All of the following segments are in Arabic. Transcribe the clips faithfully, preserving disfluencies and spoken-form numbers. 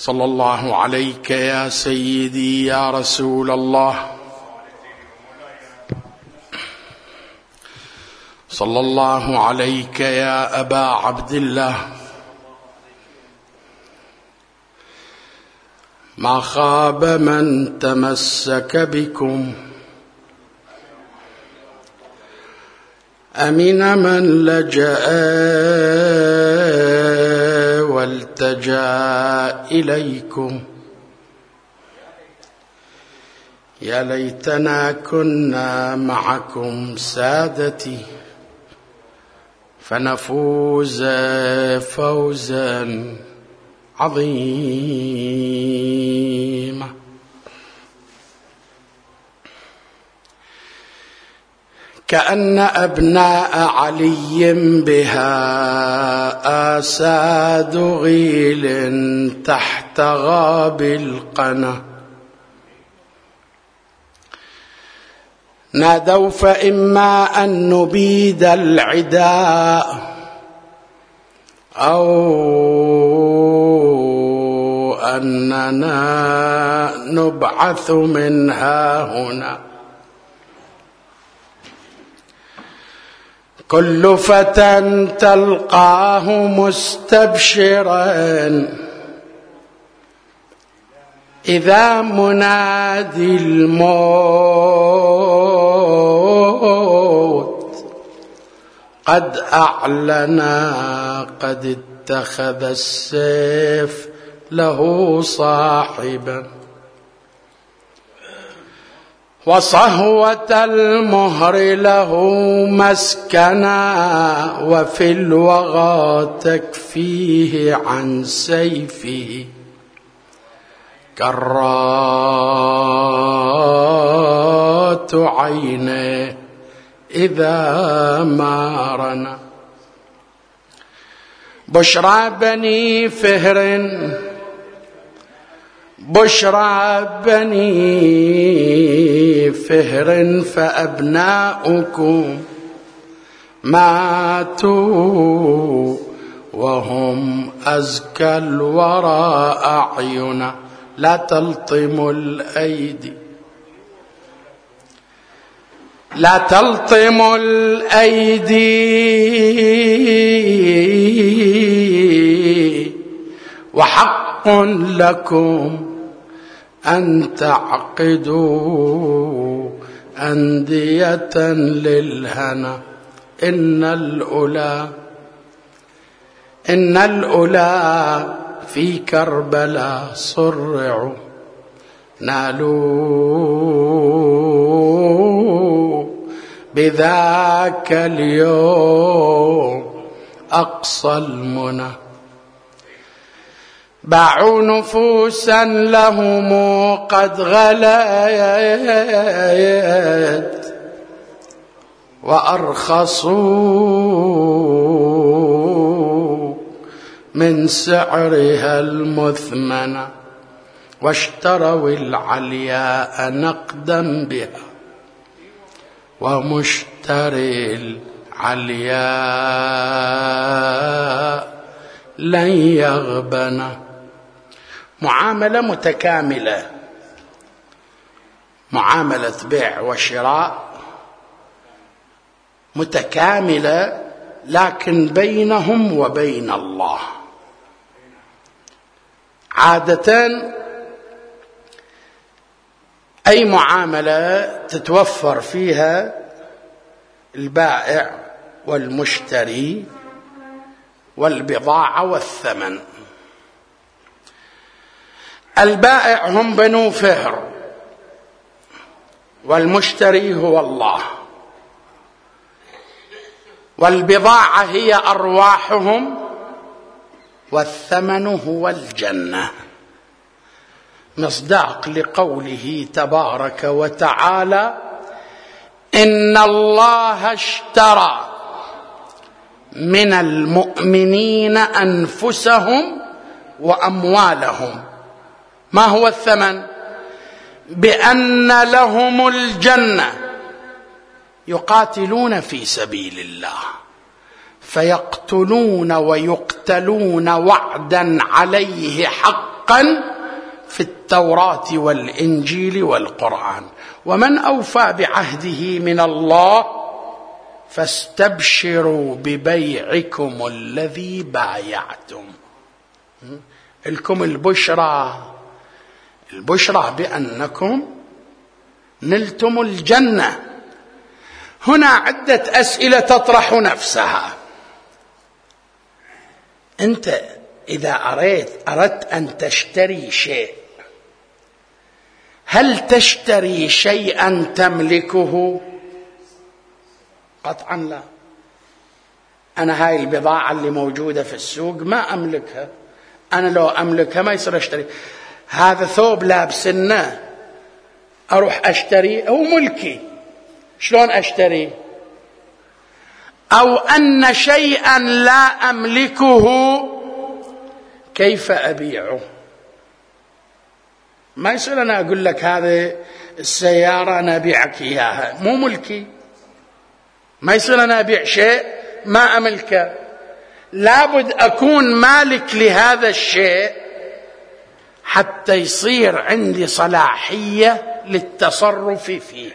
صلى الله عليك يا سيدي يا رسول الله، صلى الله عليك يا أبا عبد الله. ما خاب من تمسك بكم، أمن من لجأ والتجا إليكم. يا ليتنا كنا معكم سادتي فنفوز فوزا عظيما. كأن أبناء علي بها آساد غيل تحت غاب القنا، نادوا فإما أن نبيد العداء أو أننا نبعث منها هنا. كل فتى تلقاه مستبشرا إذا منادي الموت قد أعلنا قد اتخذ السيف له صاحبا، وصهوة المهر له مسكنا، وفي الوغى تكفيه عن سيفه كرات عينه إذا ما رنا. بشرى بني فهر، بشرى بني فهر فأبناؤكم ماتوا وهم أزكى الورى أعينا. لا تلطموا الأيدي، لا تلطموا الأيدي، وحق لكم أن تعقدوا أندية للهنا. إن الأولى إن الأولى في كربلاء صرعوا، نالوا بذاك اليوم أقصى المنى. باعوا نفوسا لهم قد غليت، وأرخصوا من سعرها المثمنة، واشتروا العلياء نقدا بها، ومشتري العلياء لن يغبن. معاملة متكاملة، معاملة بيع وشراء متكاملة، لكن بينهم وبين الله. عادة أي معاملة تتوفر فيها البائع والمشتري والبضاعة والثمن. البائع هم بنو فهر، والمشتري هو الله، والبضاعة هي أرواحهم، والثمن هو الجنة، مصداق لقوله تبارك وتعالى: إن الله اشترى من المؤمنين أنفسهم وأموالهم. ما هو الثمن؟ بأن لهم الجنة، يقاتلون في سبيل الله فيقتلون ويقتلون وعدا عليه حقا حقا في التوراة والإنجيل والقرآن. ومن أوفى بعهده من الله فاستبشروا ببيعكم الذي بايعتم. لكم البشرى، البشرى بأنكم نلتم الجنة. هنا عدة أسئلة تطرح نفسها. أنت إذا أردت أردت أن تشتري شيء، هل تشتري شيئا تملكه؟ قطعا لا. أنا هاي البضاعة اللي موجودة في السوق ما أملكها، أنا لو أملكها ما يصير أشتري. هذا ثوب لابسنه أروح أشتري، هو ملكي، شلون أشتري؟ أو أن شيئا لا أملكه كيف أبيعه؟ ما يصير أنا أقول لك هذه السيارة أنا أبيعك إياها، مو ملكي. ما يصير أنا أبيع شيء ما أملكه، لابد أكون مالك لهذا الشيء حتى يصير عندي صلاحية للتصرف فيه.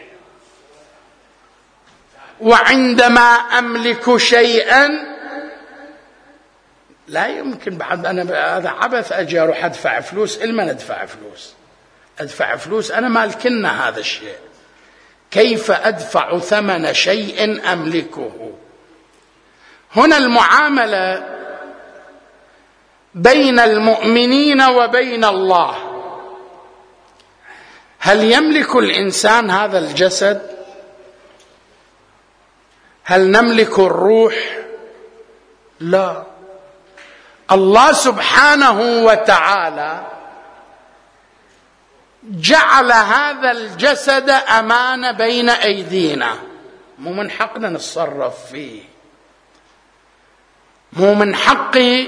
وعندما أملك شيئا لا يمكن بعد أنا هذا عبث أجي أروح أدفع فلوس. إلما أدفع فلوس أدفع فلوس أنا مالكنا هذا الشيء، كيف أدفع ثمن شيء أملكه؟ هنا المعاملة بين المؤمنين وبين الله. هل يملك الإنسان هذا الجسد؟ هل نملك الروح؟ لا. الله سبحانه وتعالى جعل هذا الجسد أمانة بين أيدينا، مو من حقنا نتصرف فيه، مو من حقي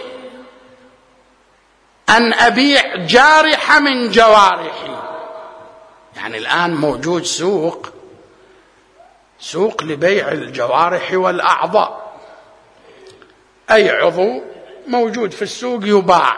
أن أبيع جارحة من جوارحي. يعني الآن موجود سوق سوق لبيع الجوارح والأعضاء، أي عضو موجود في السوق يباع،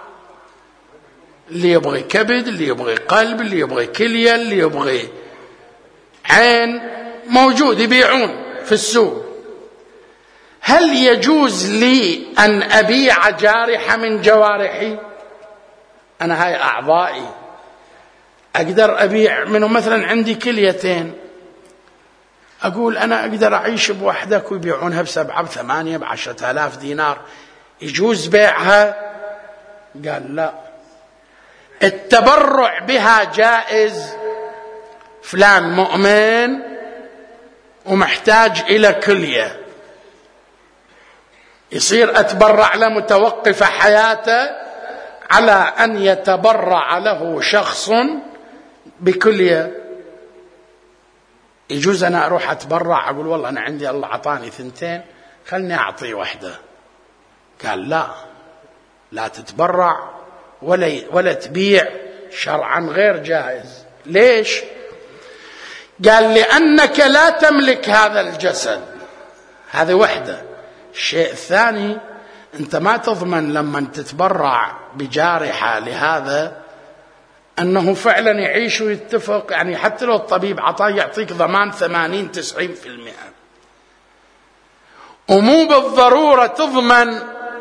اللي يبغي كبد، اللي يبغي قلب، اللي يبغي كلية، اللي يبغي عين، موجود يبيعون في السوق. هل يجوز لي أن أبيع جارحة من جوارحي؟ أنا هاي أعضائي أقدر أبيع منه، مثلا عندي كليتين، أقول أنا أقدر أعيش بوحدك ويبيعونها بسبعة بثمانية بعشرة آلاف دينار، يجوز بيعها؟ قال لا. التبرع بها جائز، فلان مؤمن ومحتاج إلى كلية، يصير أتبرع له متوقف حياته على أن يتبرع له شخص بكلية. يجوز أنا أروح أتبرع أقول والله أنا عندي الله عطاني ثنتين خلني أعطي واحدة؟ قال لا، لا تتبرع ولا ولا تبيع، شرعا غير جائز. ليش؟ قال لأنك لا تملك هذا الجسد، هذه وحدة. الشيء الثاني أنت ما تضمن لما تتبرع بجارحة لهذا أنه فعلا يعيش ويتفق، يعني حتى لو الطبيب عطاه يعطيك ضمان ثمانين تسعين في المئة، ومو بالضرورة تضمن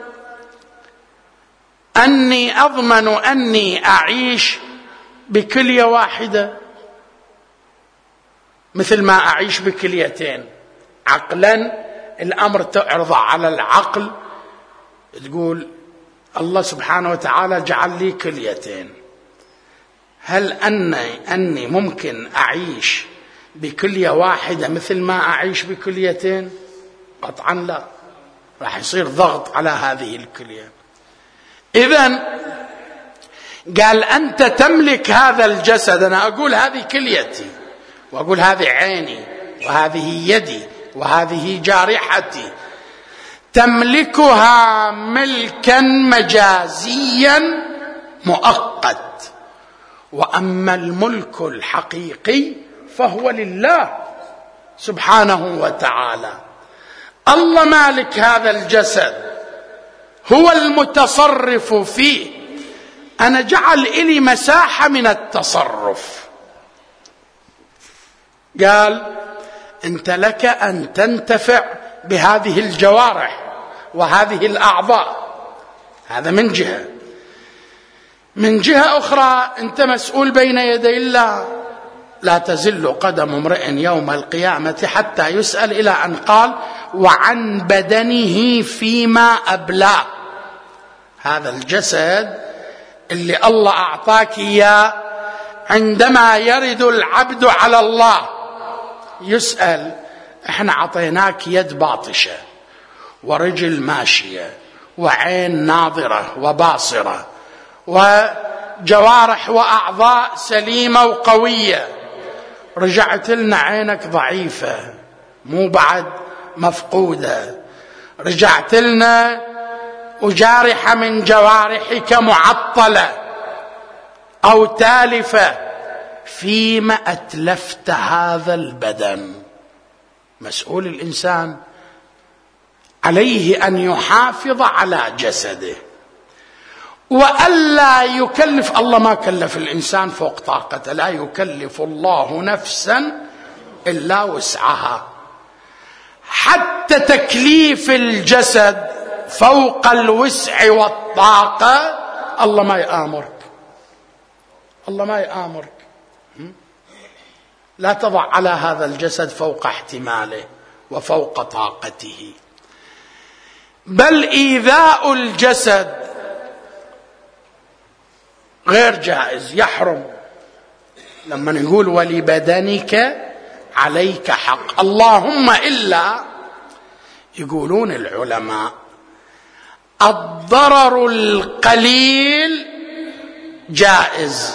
أني أضمن أني أعيش بكلية واحدة مثل ما أعيش بكليتين. عقلا الأمر تعرض على العقل، تقول الله سبحانه وتعالى جعل لي كليتين، هل أني, أني ممكن أعيش بكلية واحدة مثل ما أعيش بكليتين؟ قطعا لا، راح يصير ضغط على هذه الكلية. إذن قال أنت تملك هذا الجسد، أنا أقول هذه كليتي، وأقول هذه عيني، وهذه يدي، وهذه جارحتي، تملكها ملكا مجازيا مؤقت. وأما الملك الحقيقي فهو لله سبحانه وتعالى. الله مالك هذا الجسد، هو المتصرف فيه. أنا جعل إلي مساحة من التصرف. قال أنت لك أن تنتفع بهذه الجوارح وهذه الأعضاء، هذا من جهة. من جهة أخرى أنت مسؤول بين يدي الله، لا تزل قدم امرئ يوم القيامة حتى يسأل، إلى أن قال وعن بدنه فيما أبلاه. هذا الجسد اللي الله أعطاك إياه، عندما يرد العبد على الله يسأل احنا عطيناك يد باطشة ورجل ماشية وعين ناظرة وباصرة وجوارح وأعضاء سليمة وقوية، رجعت لنا عينك ضعيفة مو بعد مفقودة، رجعت لنا وجارحة من جوارحك معطلة أو تالفة، فيما أتلفت هذا البدن. مسؤول الإنسان، عليه أن يحافظ على جسده وألا يكلف. الله ما كلف الإنسان فوق طاقته، لا يكلف الله نفسا إلا وسعها. حتى تكليف الجسد فوق الوسع والطاقة الله ما يآمرك، الله ما يآمرك. لا تضع على هذا الجسد فوق احتماله وفوق طاقته. بل إيذاء الجسد غير جائز، يحرم. لما نقول ولبدنك عليك حق، اللهم إلا يقولون العلماء الضرر القليل جائز،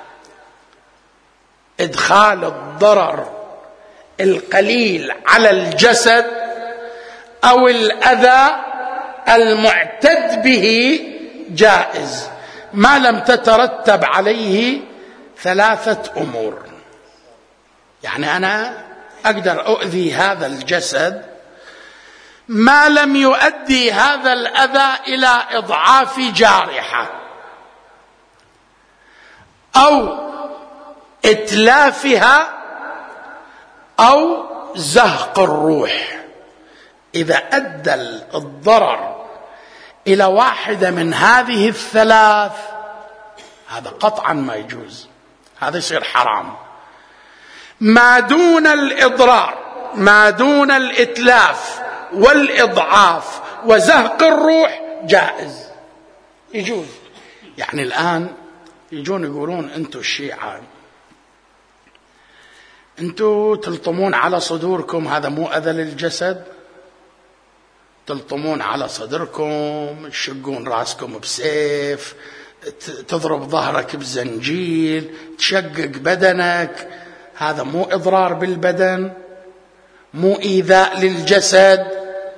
إدخال الضرر القليل على الجسد أو الأذى المعتد به جائز، ما لم تترتب عليه ثلاثة أمور. يعني أنا أقدر أؤذي هذا الجسد ما لم يؤدي هذا الأذى إلى إضعاف جارحة أو إتلافها أو زهق الروح. إذا أدى الضرر إلى واحدة من هذه الثلاث هذا قطعا ما يجوز، هذا يصير حرام. ما دون الإضرار، ما دون الإتلاف والإضعاف وزهق الروح جائز، يجوز. يعني الآن يجون يقولون أنتوا الشيعة أنتوا تلطمون على صدوركم، هذا مو أذى للجسد؟ تلطمون على صدركم، تشقون راسكم بسيف، تضرب ظهرك بزنجيل، تشقق بدنك، هذا مو إضرار بالبدن؟ مو إيذاء للجسد؟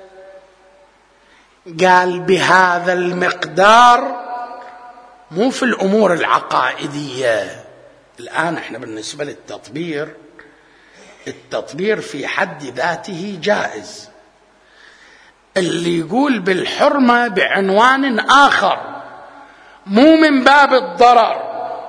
قال بهذا المقدار، مو في الأمور العقائدية. الآن احنا بالنسبة للتطبير، التطبير في حد ذاته جائز. اللي يقول بالحرمة بعنوان آخر، مو من باب الضرر.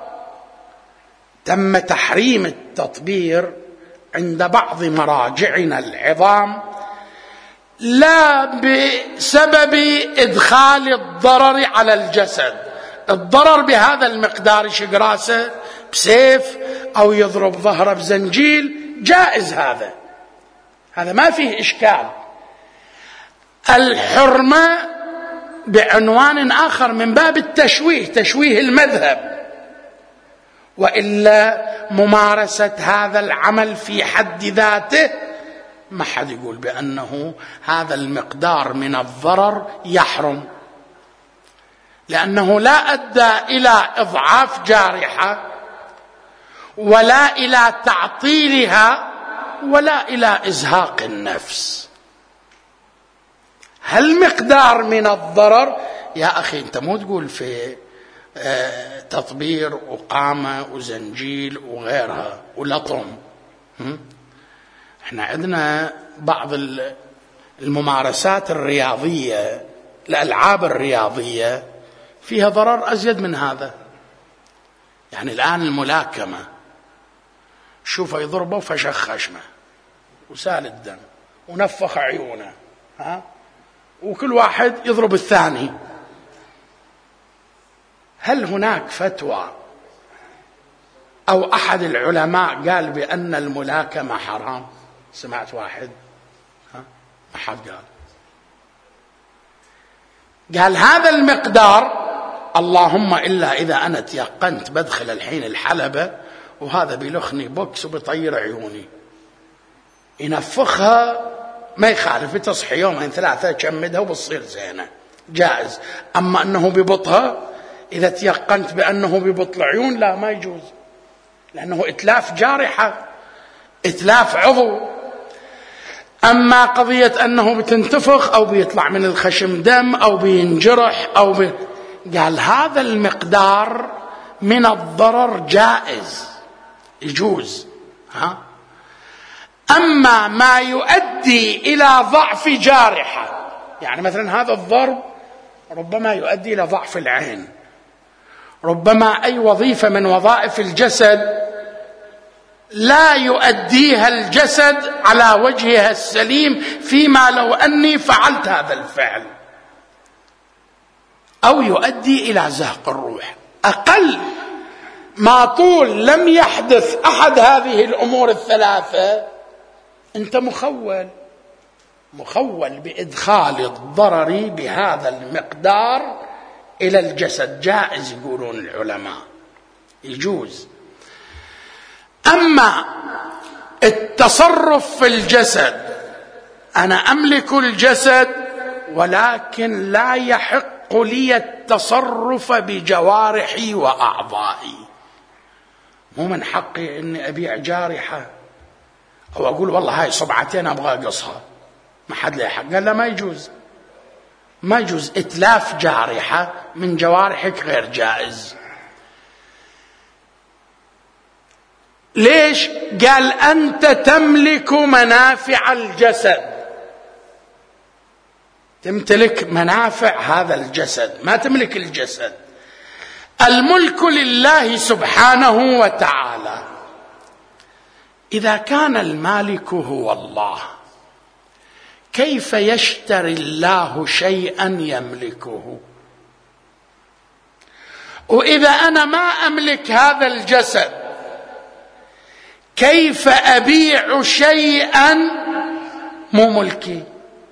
تم تحريم التطبير عند بعض مراجعنا العظام لا بسبب إدخال الضرر على الجسد. الضرر بهذا المقدار، يشق راسه بسيف أو يضرب ظهره بزنجيل، جائز، هذا هذا ما فيه إشكال. الحرمة بعنوان آخر من باب التشويه، تشويه المذهب. وإلا ممارسة هذا العمل في حد ذاته ما حد يقول بأنه هذا المقدار من الضرر يحرم، لأنه لا أدى إلى إضعاف جارحة ولا إلى تعطيلها ولا إلى إزهاق النفس. هل مقدار من الضرر؟ يا أخي أنت مو تقول في تطبير وقامة وزنجيل وغيرها ولطم. احنا عندنا بعض الممارسات الرياضية، الألعاب الرياضية فيها ضرر أزيد من هذا. يعني الآن الملاكمة شوفه يضربه فشخ خشمه وسال الدم ونفخ عيونه، ها، وكل واحد يضرب الثاني. هل هناك فتوى أو أحد العلماء قال بأن الملاكمة حرام؟ سمعت واحد؟ ها؟ ما حد قال. قال هذا المقدار اللهم إلا إذا أنا تيقنت بدخل الحين الحلبة وهذا بيلخني بوكس وبيطير عيوني، ينفخها ما يخالف، تصحي يومين ثلاثة تشمدها وبتصير زينة، جائز. أما أنه ببطها إذا تيقنت بأنه ببط العيون لا، ما يجوز، لأنه إتلاف جارحة، إتلاف عضو. أما قضية أنه بتنتفخ أو بيطلع من الخشم دم أو بينجرح أو بي... قال هذا المقدار من الضرر جائز، يجوز. ها؟ أما ما يؤدي إلى ضعف جارحة، يعني مثلا هذا الضرب ربما يؤدي إلى ضعف العين، ربما أي وظيفة من وظائف الجسد لا يؤديها الجسد على وجهها السليم، فيما لو أني فعلت هذا الفعل، أو يؤدي إلى زهق الروح. أقل ما طول لم يحدث أحد هذه الأمور الثلاثة أنت مخول، مخول بإدخال الضرر بهذا المقدار إلى الجسد، جائز يقولون العلماء، يجوز. أما التصرف في الجسد، أنا أملك الجسد ولكن لا يحق لي التصرف بجوارحي وأعضائي، مو من حقي أني أبيع جارحة أو أقول والله هاي صبعتين أبغى أقصها، ما حد له حق. قال لا، ما يجوز، ما يجوز. إتلاف جارحة من جوارحك غير جائز. ليش؟ قال أنت تملك منافع الجسد، تمتلك منافع هذا الجسد، ما تملك الجسد. الملك لله سبحانه وتعالى. إذا كان المالك هو الله، كيف يشتري الله شيئا يملكه؟ وإذا أنا ما أملك هذا الجسد، كيف أبيع شيئا مو ملكي؟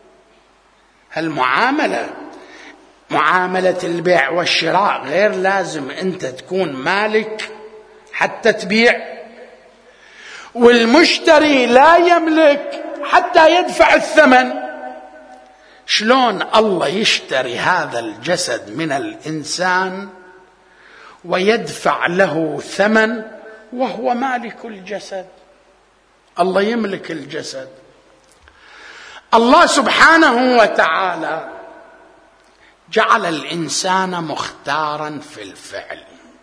المعاملة، معاملة البيع والشراء غير لازم أنت تكون مالك حتى تبيع، والمشتري لا يملك حتى يدفع الثمن. شلون الله يشتري هذا الجسد من الإنسان ويدفع له ثمن وهو مالك الجسد؟ الله يملك الجسد. الله سبحانه وتعالى جعل الإنسان مختارا في الفعل،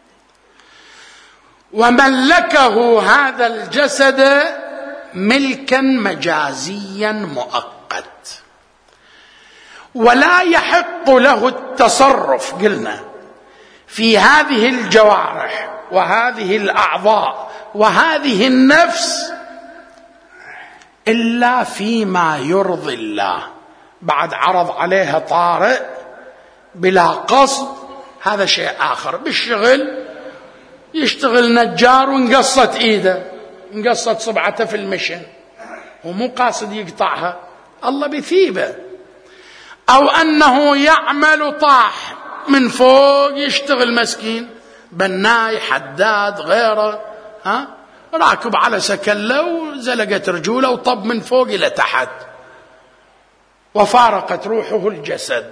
وملكه هذا الجسد ملكا مجازيا مؤقت، ولا يحق له التصرف قلنا في هذه الجوارح وهذه الأعضاء وهذه النفس إلا فيما يرضي الله، بعد عرض عليها طارئ بلا قصد، هذا شيء آخر. بالشغل يشتغل نجار وانقصت إيده، انقصت صبعته في المشن ومو قاصد يقطعها، الله بثيبه. أو أنه يعمل طاح من فوق، يشتغل مسكين بناي حداد غيره، ها، راكب على سكلة وزلقت رجوله وطب من فوق إلى تحت وفارقت روحه الجسد.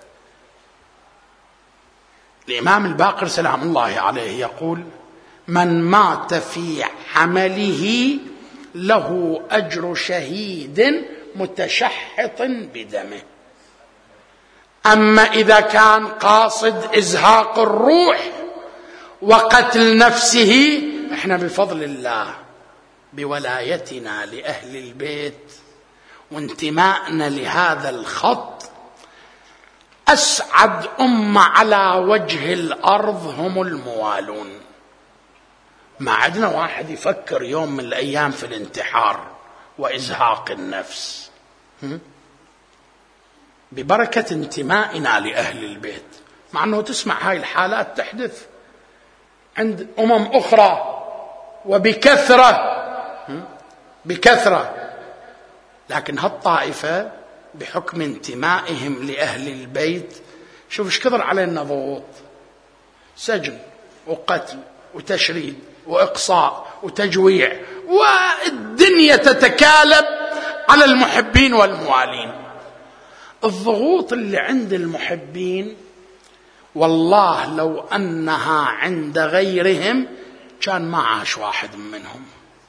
الإمام الباقر سلام الله عليه يقول: من مات في عمله له أجر شهيد متشحط بدمه. أما إذا كان قاصد إزهاق الروح وقتل نفسه، احنا بفضل الله بولايتنا لأهل البيت وانتمائنا لهذا الخط أسعد أمة على وجه الأرض هم الموالون. ما عندنا واحد يفكر يوم من الأيام في الانتحار وإزهاق النفس ببركة انتمائنا لأهل البيت، مع أنه تسمع هاي الحالات تحدث عند أمم أخرى وبكثرة بكثرة، لكن هالطائفة بحكم انتمائهم لأهل البيت شوف ايش كثر علينا ضغوط، سجن وقتل وتشريد وإقصاء وتجويع، والدنيا تتكالب على المحبين والموالين. الضغوط اللي عند المحبين والله لو أنها عند غيرهم كان ما عاش واحد منهم،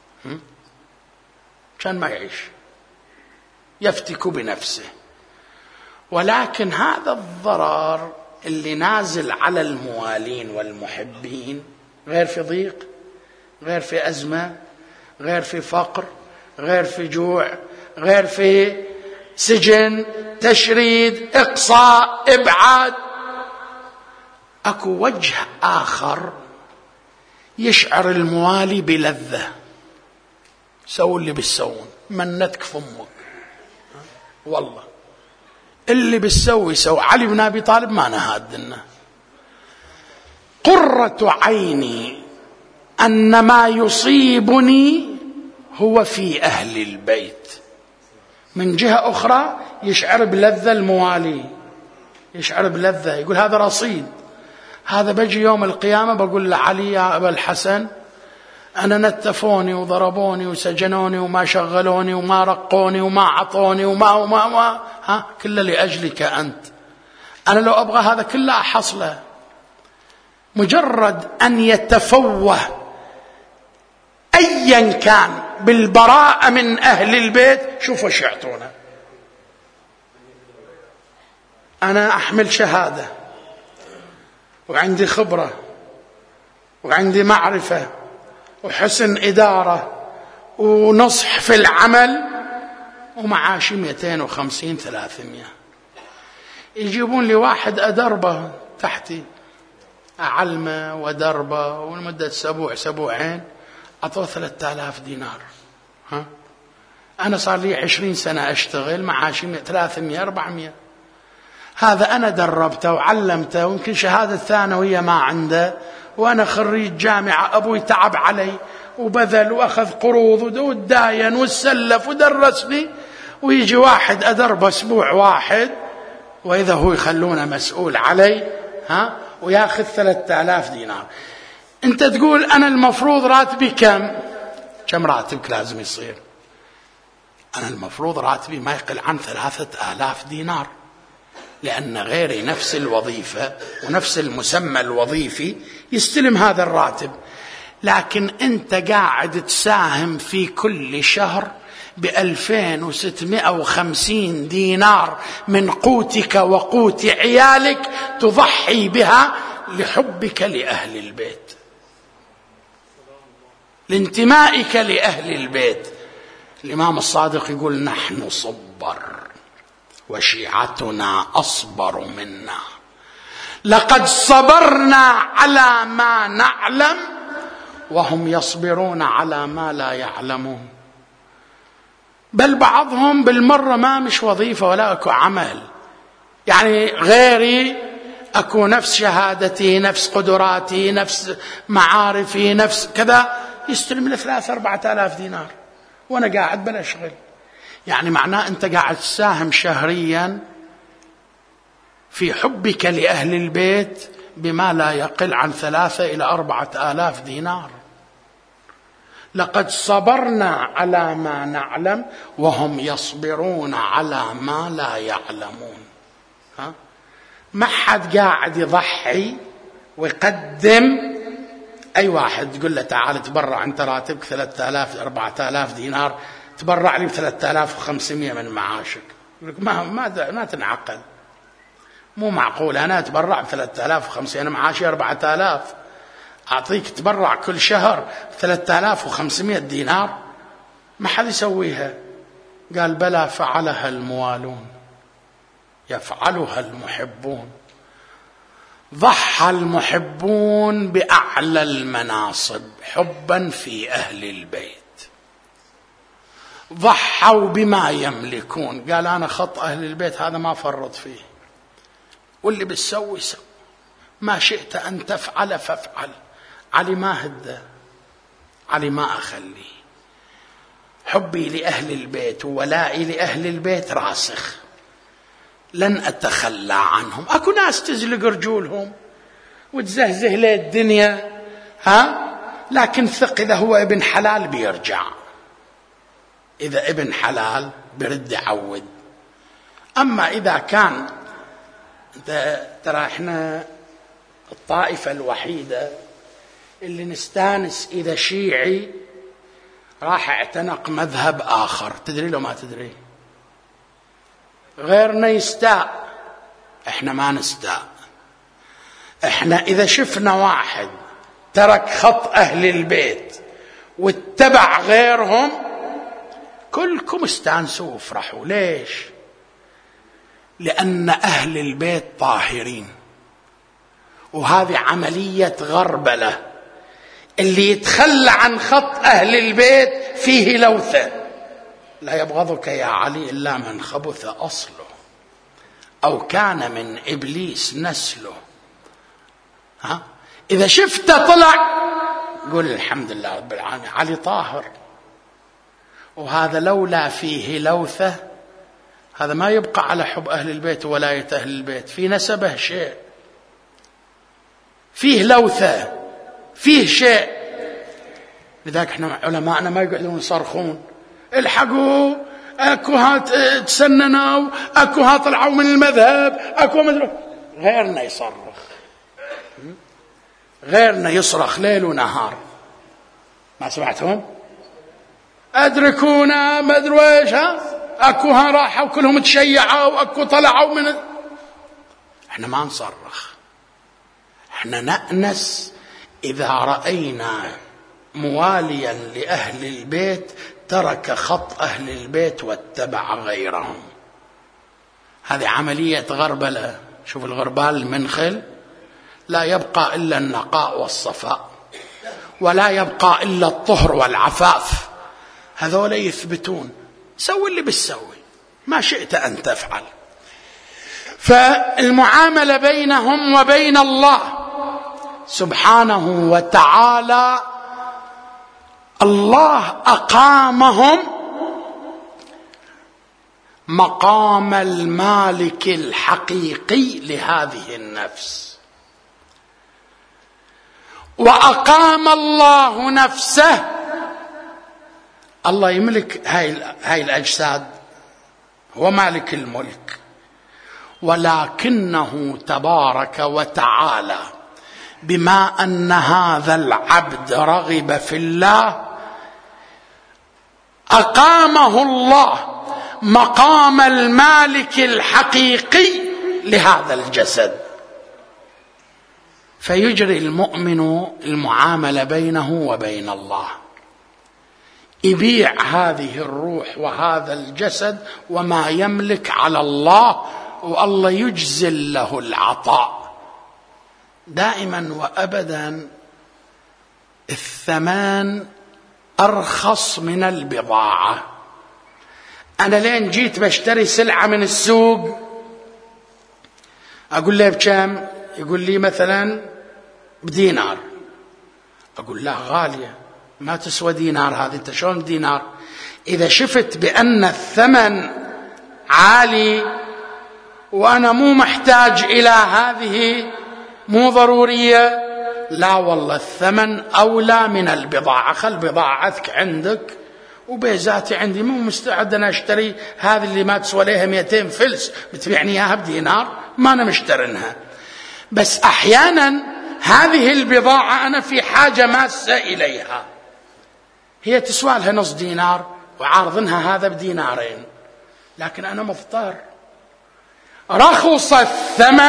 كان ما يعيش، يفتك بنفسه. ولكن هذا الضرر اللي نازل على الموالين والمحبين غير في ضيق، غير في أزمة، غير في فقر، غير في جوع، غير في سجن، تشريد، إقصاء، إبعاد. أكو وجه آخر يشعر الموالي بلذة، سووا اللي بتسوون، منتك فمك والله اللي بتسوي سوي. علي بن أبي طالب ما نهادنا، قرة عيني أن ما يصيبني هو في أهل البيت. من جهة أخرى يشعر بلذة الموالي، يشعر بلذة، يقول هذا رصيد، هذا بجي يوم القيامة بقول لعلي يا أبا الحسن أنا نتفوني وضربوني وسجنوني وما شغلوني وما رقوني وما عطوني وما وما وما ها كله لأجلك أنت. أنا لو أبغى هذا كله أحصله. مجرد أن يتفوه أيا كان بالبراءة من أهل البيت، شوفوا ايش يعطونا. أنا أحمل شهادة وعندي خبرة وعندي معرفة وحسن إدارة ونصح في العمل، ومعاشي مئتين وخمسين ثلاثمية. يجيبون لي واحد أدربه تحتي، أعلمه ودربه ولمدة سبوع سبوعين أعطوه ثلاثة آلاف دينار. ها؟ أنا صار لي عشرين سنة أشتغل، معاشي ثلاثمية أربعمية. هذا أنا دربته وعلمته، ويمكن شهادة ثانوية ما عنده، وأنا خريج جامعة، أبوي تعب علي وبذل وأخذ قروض وداين وسلف ودرسني، ويجي واحد أدربه أسبوع واحد وإذا هو يخلونه مسؤول علي ها وياخذ ثلاثة آلاف دينار. أنت تقول أنا المفروض راتبي كم؟ كم راتبك لازم يصير؟ أنا المفروض راتبي ما يقل عن ثلاثة آلاف دينار، لأن غيري نفس الوظيفة ونفس المسمى الوظيفي يستلم هذا الراتب، لكن أنت قاعد تساهم في كل شهر بألفين وستمائة وخمسين دينار من قوتك وقوت عيالك، تضحي بها لحبك لأهل البيت، لانتمائك لأهل البيت. الإمام الصادق يقول نحن صبر وشيعتنا أصبر منا، لقد صبرنا على ما نعلم وهم يصبرون على ما لا يعلمون. بل بعضهم بالمرة ما مش وظيفة ولا أكو عمل، يعني غيري أكو نفس شهادتي، نفس قدراتي، نفس معارفي، نفس كذا، يستلم له ثلاثة أربعة آلاف دينار وأنا قاعد بلا شغل. يعني معناه أنت قاعد تساهم شهريا في حبك لأهل البيت بما لا يقل عن ثلاثة إلى أربعة آلاف دينار. لقد صبرنا على ما نعلم وهم يصبرون على ما لا يعلمون. ها؟ ما حد قاعد يضحي ويقدم. أي واحد تقول له تعال تبرع أنت راتبك ثلاثة آلاف أربعة آلاف دينار، تبرع لي بثلاثة آلاف وخمسمائة من معاشك، ما ما ما تنعقل، مو معقول. أنا أتبرع بثلاثة آلاف وخمسمائة، أنا معاشي أربعة آلاف، أعطيك تبرع كل شهر ثلاثة آلاف وخمسمائة دينار؟ ما حد يسويها. قال بلى فعلها الموالون، يفعلها المحبون. ضحى المحبون بأعلى المناصب حبا في أهل البيت، ضحوا بما يملكون. قال أنا خط أهل البيت هذا ما فرط فيه، واللي بتسوي سوي، ما شئت أن تفعل فافعل. علي ما هده، علي ما أخليه. حبي لأهل البيت وولائي لأهل البيت راسخ، لن أتخلى عنهم. أكو ناس تزلق رجولهم وتزهزه له الدنيا، ها، لكن ثق إذا هو ابن حلال بيرجع، إذا ابن حلال برد يعود. أما إذا كان، ترى إحنا الطائفة الوحيدة اللي نستانس إذا شيعي راح اعتنق مذهب آخر. تدري لو ما تدري؟ غيرنا يستاء، احنا ما نستاء. احنا إذا شفنا واحد ترك خط أهل البيت واتبع غيرهم كلكم استانسوا وافرحوا. ليش؟ لأن أهل البيت طاهرين، وهذه عملية غربلة. اللي يتخلى عن خط أهل البيت فيه لوثة. لا يبغضك يا علي إلا من خبث أصله أو كان من إبليس نسله. ها؟ إذا شفته طلع قول الحمد لله رب العالمين، علي طاهر. وهذا لولا فيه لوثة هذا ما يبقى على حب أهل البيت وولاية أهل البيت، في نسبه شيء، فيه لوثة، فيه شيء. لذلك احنا علماءنا ما يقعدون يصرخون الحقوا اكو هات تسننوا، اكو هات طلعوا من المذهب، اكو مدري. غيرنا يصرخ، غيرنا يصرخ ليل ونهار. ما سمعتهم؟ ادركونا ما ادري ايش، ها اكو ها راحوا كلهم تشيعوا، اكو طلعوا من. احنا ما نصرخ، احنا نأنس إذا رأينا مواليا لأهل البيت ترك خط أهل البيت واتبع غيرهم. هذه عملية غربلة. شوف الغربال المنخل لا يبقى إلا النقاء والصفاء، ولا يبقى إلا الطهر والعفاف. هذول يثبتون سوي اللي بتسوي، ما شئت أن تفعل. فالمعاملة بينهم وبين الله سبحانه وتعالى، الله أقامهم مقام المالك الحقيقي لهذه النفس، وأقام الله نفسه. الله يملك هاي هاي الأجساد، هو مالك الملك، ولكنه تبارك وتعالى بما أن هذا العبد رغب في الله أقامه الله مقام المالك الحقيقي لهذا الجسد. فيجري المؤمن المعاملة بينه وبين الله، يبيع هذه الروح وهذا الجسد وما يملك على الله، والله يجزل له العطاء. دائما وأبدا الثمن أرخص من البضاعة. أنا لين جيت بشتري سلعة من السوق أقول له بكم؟ يقول لي مثلا بدينار. أقول له غالية، ما تسوى دينار هذه، أنت شلون دينار؟ إذا شفت بأن الثمن عالي وأنا مو محتاج إلى هذه، مو ضرورية، لا والله الثمن أولى من البضاعة. خل بضاعتك عندك وبيزاتي عندي، مو مستعد أنا أشتري هذه اللي ما تسوى لها مئتين فلس بتبيعني إياها بدينار، ما أنا مشترنها. بس أحيانا هذه البضاعة أنا في حاجة ماسة إليها، هي تسوى لها نص دينار وعارضنها هذا بدينارين، لكن أنا مضطر. رخص الثمن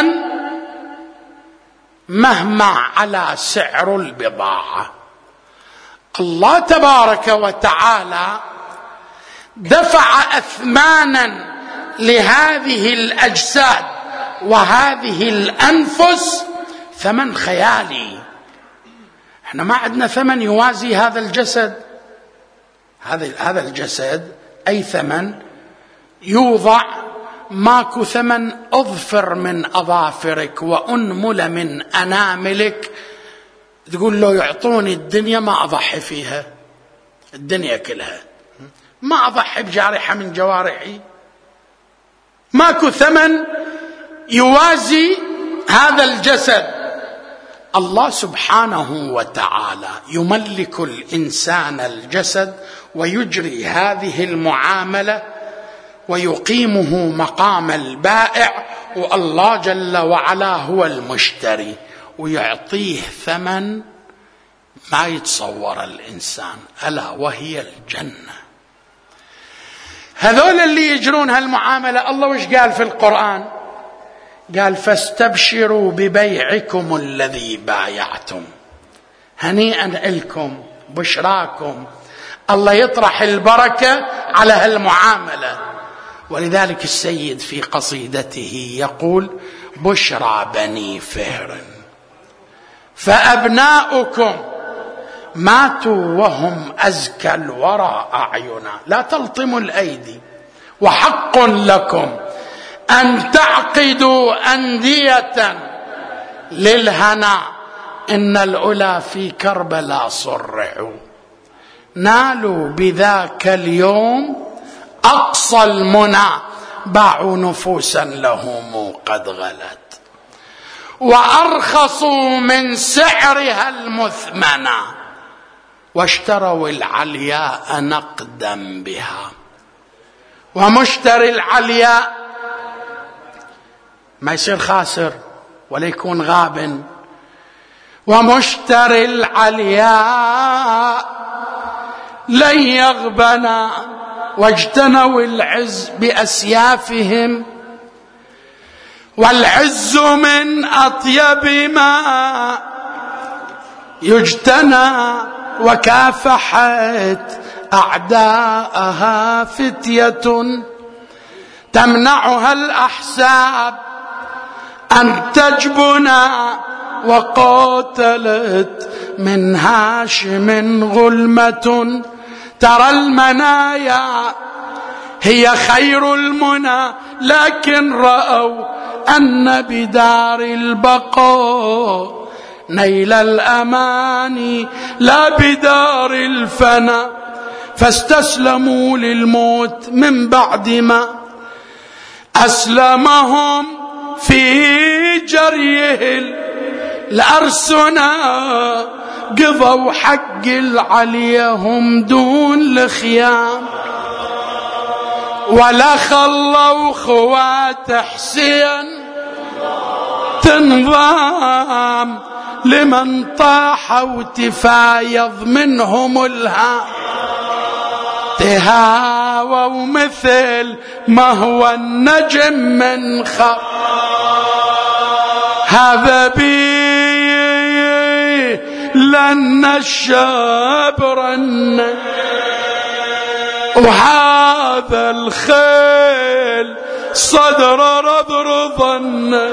مهما على سعر البضاعة. الله تبارك وتعالى دفع أثمانا لهذه الأجساد وهذه الأنفس ثمن خيالي. احنا ما عندنا ثمن يوازي هذا الجسد. هذا هذا الجسد أي ثمن يوضع. ماكو ثمن أظفر من أظافرك وأنمل من أناملك تقول له يعطوني الدنيا ما أضحي فيها، الدنيا كلها ما أضحي بجارحة من جوارحي. ماكو ثمن يوازي هذا الجسد. الله سبحانه وتعالى يملك الإنسان الجسد ويجري هذه المعاملة ويقيمه مقام البائع، والله جل وعلا هو المشتري ويعطيه ثمن ما يتصور الإنسان، ألا وهي الجنة. هذول اللي يجرون هالمعاملة الله وش قال في القرآن؟ قال فاستبشروا ببيعكم الذي بايعتم. هنيئا لكم، بشراكم. الله يطرح البركة على هالمعاملة. ولذلك السيد في قصيدته يقول بشرى بني فهر فأبناؤكم ماتوا وهم أزكى الورى أعينا. لا تلطموا الأيدي، وحق لكم أن تعقدوا أندية للهنا، إن الأولى في كربلاء صرعوا، نالوا بذاك اليوم أقصى المنى، باعوا نفوسا لهم قد غلت، وأرخصوا من سعرها المثمنة، واشتروا العلياء نقدا بها. ومشتري العلياء ما يصير خاسر ولا يكون غاب. ومشتري العلياء لن يغبنا، واجتنوا العز بأسيافهم، والعز من أطيب ما يجتنى، وكافحت أعداءها فتية تمنعها الأحساب أن تجبنا، وقاتلت من هاشم غلمة، ترى المنايا هي خير المنى، لكن رأوا أن بدار البقاء نيل الأماني لا بدار الفنا، فاستسلموا للموت من بعد ما أسلمهم في جريه الأرسنا، قضوا حق العليهم دون الخيام، ولا خلوا خوات حسين تنظام، لمن طاح وتفايض منهم الهام، تهاووا مثل ما هو النجم من خط، هذا بي لن الشاب رن، وهذا الخيل صدر رضرضن،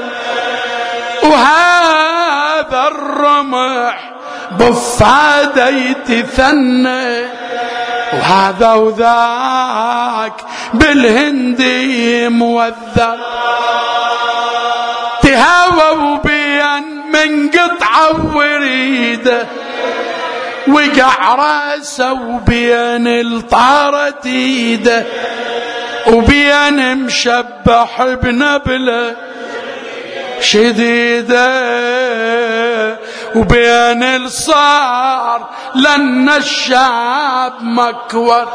وهذا الرمح بفادي تثنى، وهذا وذاك بالهندي موذر، تهاووا بين من قطعة وريده، وقع راسه وبين الطارة ايده، وبين مشبح بنبله شديده، وبين الصار لن الشاب مكور،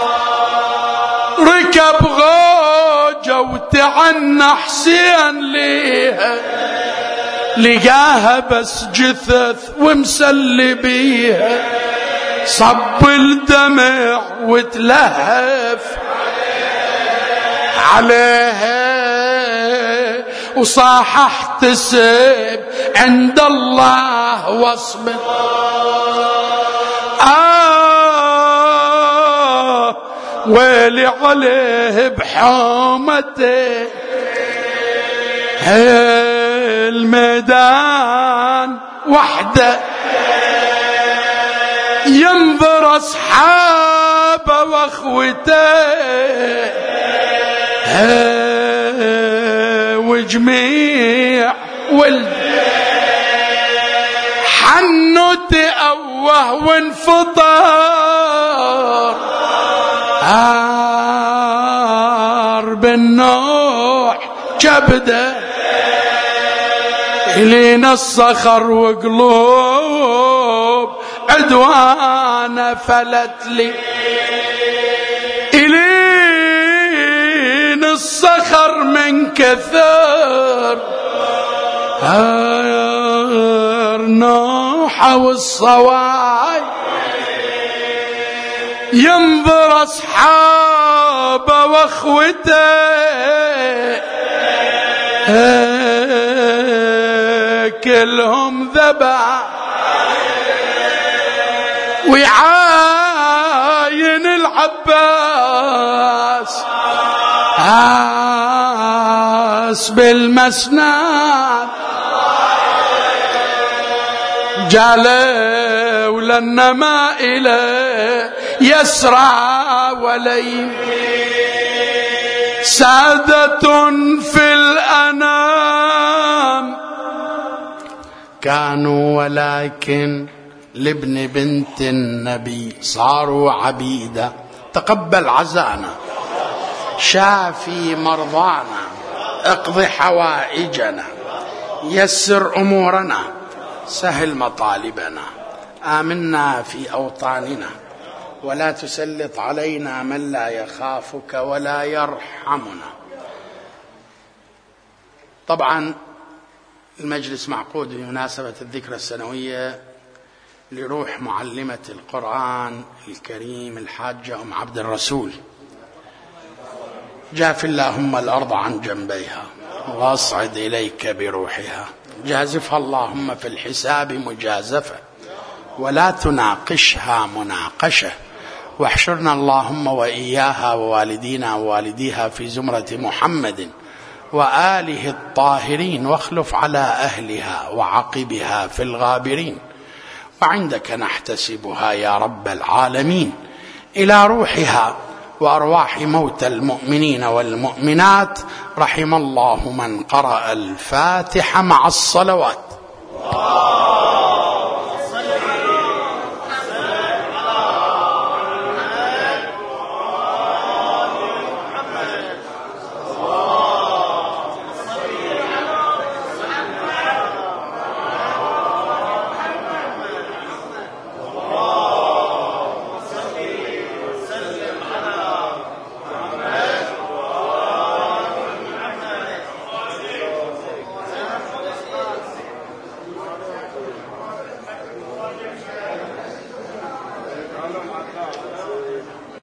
ركب غوجة وتعنى حسين ليها، لقاها بس جثث ومسلي بيها، صب الدمع وتلهف عليها، وصاح احتسب عند الله واصبر، آه ويلي عليه بحومته الميدان وحده ينظر أصحابه وأخوته وجميع ولد حنو تأوه وانفطر هار بالنوح كبده إلين الصخر وقلوب عدوانه فلت لي إلين الصخر من كثر هار نوح والصواي ينظر أصحابه وأخوته كلهم ذبح ويعاين العباس عاس بالمسند جالوا لنا ما إليه يسرع وليم سادة في الأنام كانوا ولكن لابن بنت النبي صاروا عبيدا. تقبل عزانا، شافي مرضانا، اقض حوائجنا، يسر أمورنا، سهل مطالبنا، آمنا في أوطاننا، ولا تسلط علينا من لا يخافك ولا يرحمنا. طبعا المجلس معقود بمناسبة الذكرى السنوية لروح معلمة القرآن الكريم الحاجة أم عبد الرسول، جاف اللهم الأرض عن جنبيها واصعد إليك بروحها، جازفها اللهم في الحساب مجازفة ولا تناقشها مناقشة، واحشرنا اللهم وإياها ووالدينا ووالديها في زمرة محمد وآله الطاهرين، واخلف على أهلها وعقبها في الغابرين. وعندك نحتسبها يا رب العالمين إلى روحها وأرواح موتى المؤمنين والمؤمنات. رحم الله من قرأ الفاتحة مع الصلوات.